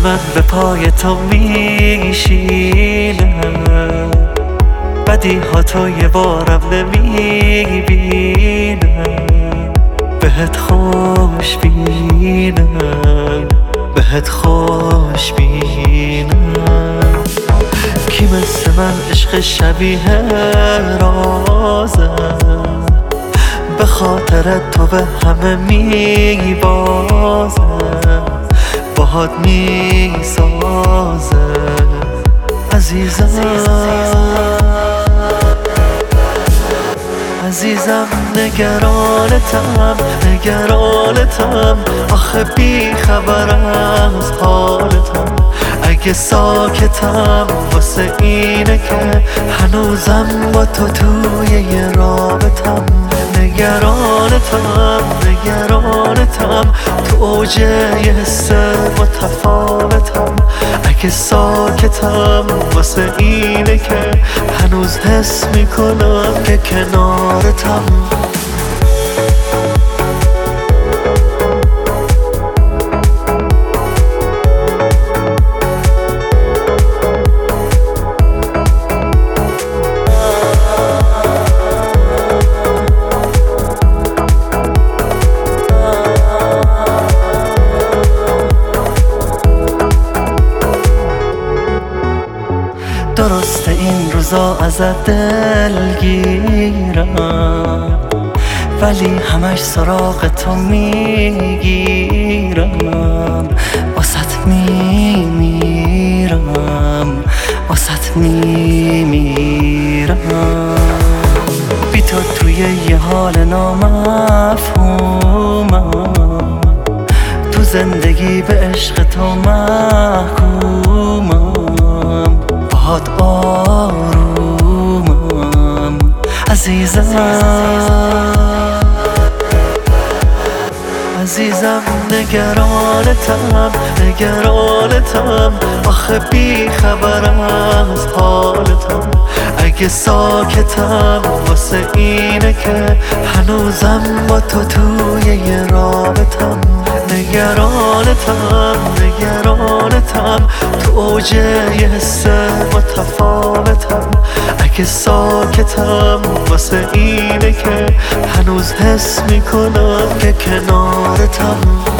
من به پای تو میشینم، بدی ها تو یه بارم نمیبینم، بهت خوش بینم، بهت خوش بینم. کی مثل من عشق شبیه رازم، به خاطر تو به همه میبازم، باهات میسازم عزیزم. عزیزم نگرانتم، نگرانتم، آخه بی خبرم از حالتم. اگه ساکتم واسه اینه که هنوزم با تو توی یه رابطم. نگرانتم، نگرانتم، تو اوج یه حس متفاوتم. اگه ساکتم واسه اینه که هنوز حس میکنم که کنارتم. درسته این روزا ازت دلگیرم، ولی همش سراغ تو میگیرم. واسط میمیرم، واسط میمیرم. بی تو توی یه حال نامفهومم، تو زندگی به عشق تو محکومم. باهات آرومم عزیزم. عزیزم نگرانتم، نگرانتم، آخه بی خبرم از حالتم. اگه ساکتم واسه اینه که هنوزم با تو توی یه رابطم. نگرانتم، نگرانتم، تو اوج یه حس متفاوتم. اگه ساکتم واسه اینه که هنوز حس میکنم که کنارتم.